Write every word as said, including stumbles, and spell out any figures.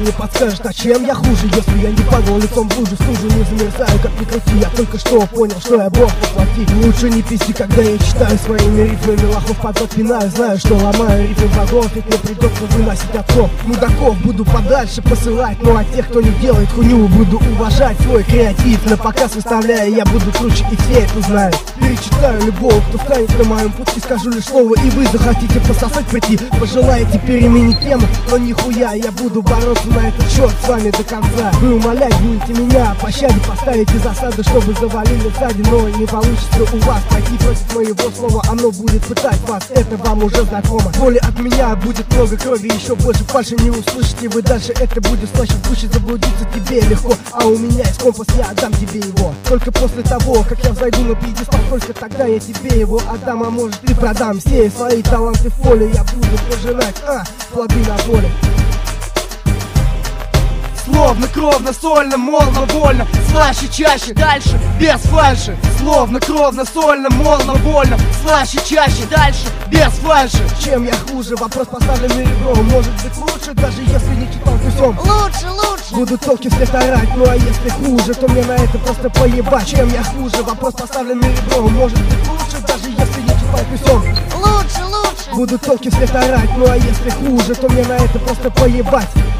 мне подскажет, а чем я хуже? Если я не падал лицом в лужу, стужу, не замерзаю, как ни крути. Я только что понял, что я бог воплоти. Лучше не пизди, когда я читаю своими рифмами лохов подряд пинаю. Знаю, что ломаю рифмы врагов, ведь мне придется выносить отцов. Мудаков буду подальше посылать, ну а тех, кто не делает хуйню, буду уважать свой креатив. На показ выставляя, я буду круче, и все это знают. Перечитаю любого, кто встанет на моем пути, скажу лишь слово, и вы захотите пососать прийти. Пожелаете переменить тему, но нихуя, я буду бороться на этот счет с вами до конца. Вы умолять будете меня о пощаде, поставите засады, чтобы завалили сзади. Но не получится у вас пойти против моего слова, оно будет пытать вас, это вам уже знакомо. Боли от меня будет много крови, еще больше фальши не услышите вы дальше. Это будет слаще в душе, заблудиться тебе легко, а у меня есть компас, я отдам тебе его. Только после того, как я взойду на пьедестал, только тогда я тебе его отдам, а может и продам. Все свои таланты в поле я буду пожинать, а, плоды на поле. Словно кровно, сольно, молно, вольно, слаще, чаще, дальше, без фальши. Словно кровно, сольно, молно, вольно, слаще, чаще, дальше, без фальши. Чем я хуже? Вопрос поставленный ребром. Может быть лучше, даже если не читал всем. Лучше, лучше. Буду толки вслед орать, ну а если хуже, то мне на это просто поебать. Чем я хуже? Вопрос поставленный ребром. Может быть лучше, даже если не читал всем. Лучше, лучше. Буду толки вслед орать, ну а если хуже, то мне на это просто поебать.